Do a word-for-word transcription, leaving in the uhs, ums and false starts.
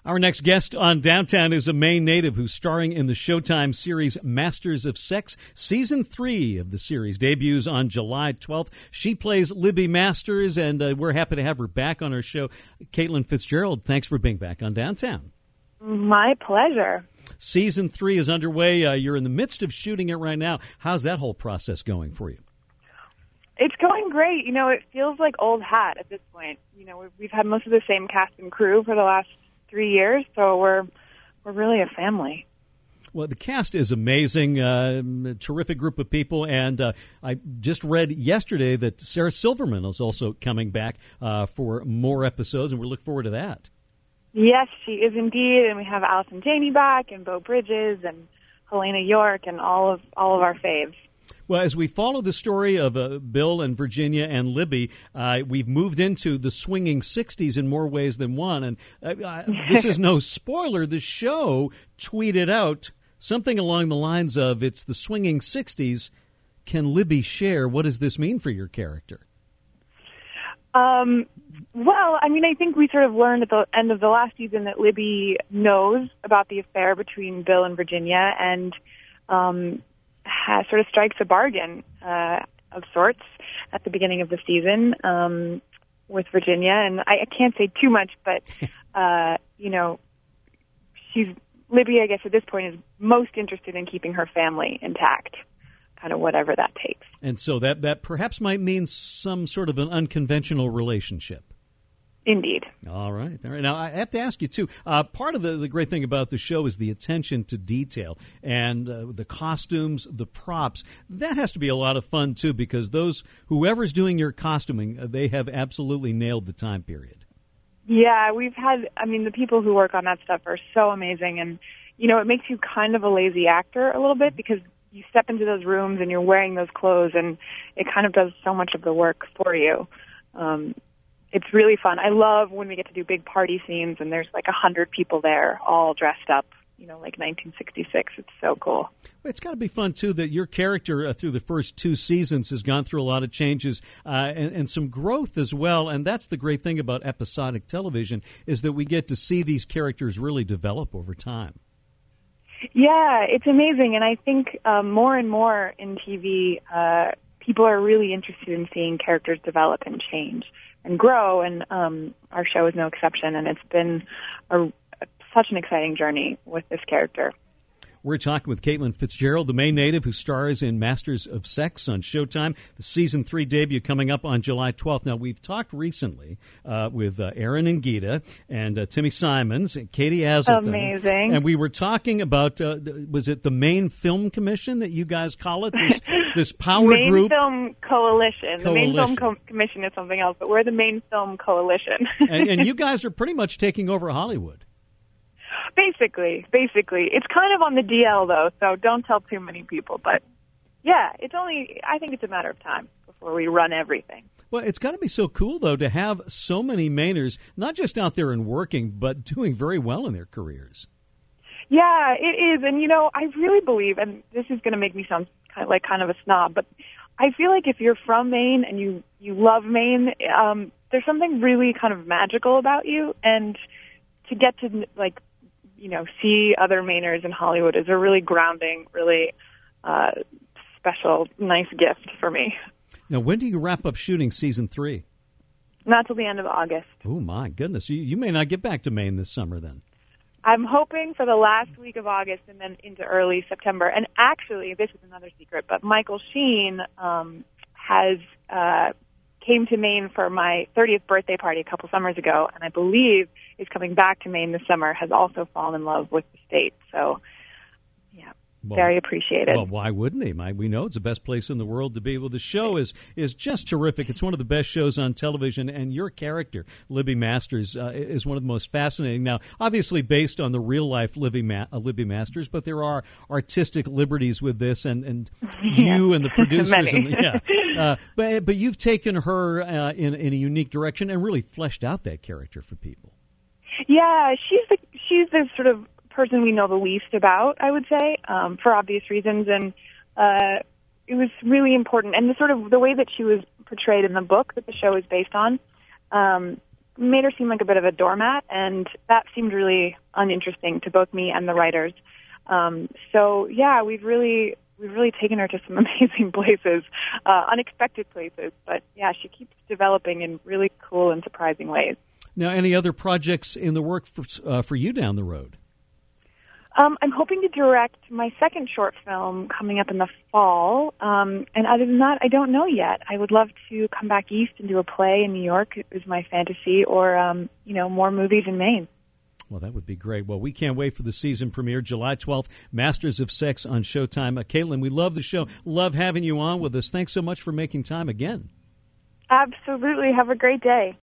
Our next guest on Downtown is a Maine native who's starring in the Showtime series Masters of Sex. Season three of the series debuts on July twelfth. She plays Libby Masters, and uh, we're happy to have her back on our show. Caitlin Fitzgerald, thanks for being back on Downtown. My pleasure. Season three is underway. Uh, you're in the midst of shooting it right now. How's that whole process going for you? It's going great. You know, it feels like old hat at this point. You know, we've, we've had most of the same cast and crew for the last three years, so we're we're really a family. Well, the cast is amazing, uh, a terrific group of people, and uh, I just read yesterday that Sarah Silverman is also coming back uh, for more episodes, and we look forward to that. Yes, she is indeed, and we have Allison Janney back, and Beau Bridges, and Helena York, and all of all of our faves. Well, as we follow the story of uh, Bill and Virginia and Libby, uh, we've moved into the swinging sixties in more ways than one. And uh, uh, this is no spoiler. The show tweeted out something along the lines of, it's the swinging sixties. Can Libby share? What does this mean for your character? Um, well, I mean, I think we sort of learned at the end of the last season that Libby knows about the affair between Bill and Virginia, and um Has, sort of strikes a bargain uh, of sorts at the beginning of the season um, with Virginia. And I, I can't say too much, but, uh, you know, she's Libby, I guess, at this point is most interested in keeping her family intact, kind of whatever that takes. And so that, that perhaps might mean some sort of an unconventional relationship. Indeed. All right. All right. Now, I have to ask you, too, uh, part of the, the great thing about the show is the attention to detail and uh, the costumes, the props. That has to be a lot of fun, too, because those whoever's doing your costuming, uh, they have absolutely nailed the time period. Yeah, we've had, I mean, the people who work on that stuff are so amazing. And, you know, it makes you kind of a lazy actor a little bit because you step into those rooms and you're wearing those clothes, and it kind of does so much of the work for you. Um It's really fun. I love when we get to do big party scenes and there's like a hundred people there all dressed up, you know, like nineteen sixty-six. It's so cool. It's got to be fun, too, that your character uh, through the first two seasons has gone through a lot of changes uh, and, and some growth as well. And that's the great thing about episodic television, is that we get to see these characters really develop over time. Yeah, it's amazing. And I think um, more and more in T V, uh, people are really interested in seeing characters develop and change and grow, and um, our show is no exception, and it's been a, a, such an exciting journey with this character. We're talking with Caitlin Fitzgerald, the Maine native who stars in Masters of Sex on Showtime. The season three debut coming up on July twelfth. Now, we've talked recently uh, with uh, Aaron and Gita and uh, Timmy Simons and Katie Aselton. Amazing. And we were talking about, uh, was it the Maine Film Commission that you guys call it? This, this power Maine group? Film Coalition. Coalition. The Maine Film Co- Commission is something else, but we're the Maine Film Coalition. and, and you guys are pretty much taking over Hollywood. Basically, basically. It's kind of on the D L, though, so don't tell too many people. But, yeah, it's only, I think it's a matter of time before we run everything. Well, it's got to be so cool, though, to have so many Mainers, not just out there and working, but doing very well in their careers. Yeah, it is. And, you know, I really believe, and this is going to make me sound kind of like kind of a snob, but I feel like if you're from Maine and you, you love Maine, um, there's something really kind of magical about you. And to get to, like, you know, see other Mainers in Hollywood is a really grounding, really uh, special, nice gift for me. Now, when do you wrap up shooting season three? Not till the end of August. Oh, my goodness. You, you may not get back to Maine this summer then. I'm hoping for the last week of August and then into early September. And actually, this is another secret, but Michael Sheen um, has uh, came to Maine for my thirtieth birthday party a couple summers ago, and I believe is coming back to Maine this summer, has also fallen in love with the state. So, yeah, well, very appreciated. Well, why wouldn't he? My, we know it's the best place in the world to be. Well, the show is is just terrific. It's one of the best shows on television, and your character, Libby Masters, uh, is one of the most fascinating. Now, obviously based on the real-life Libby, Ma- uh, Libby Masters, but there are artistic liberties with this, and, and you and the producers. and, yeah, uh, but, but you've taken her uh, in, in a unique direction and really fleshed out that character for people. Yeah, she's the she's the sort of person we know the least about, I would say, um, for obvious reasons, and uh, it was really important. And the sort of the way that she was portrayed in the book that the show is based on um, made her seem like a bit of a doormat, and that seemed really uninteresting to both me and the writers. Um, so yeah, we've really we've really taken her to some amazing places, uh, unexpected places. But yeah, she keeps developing in really cool and surprising ways. Now, any other projects in the work for, uh, for you down the road? Um, I'm hoping to direct my second short film coming up in the fall. Um, and other than that, I don't know yet. I would love to come back east and do a play in New York, is my fantasy, or, um, you know, more movies in Maine. Well, that would be great. Well, we can't wait for the season premiere, July twelfth, Masters of Sex on Showtime. Uh, Caitlin, we love the show. Love having you on with us. Thanks so much for making time again. Absolutely. Have a great day.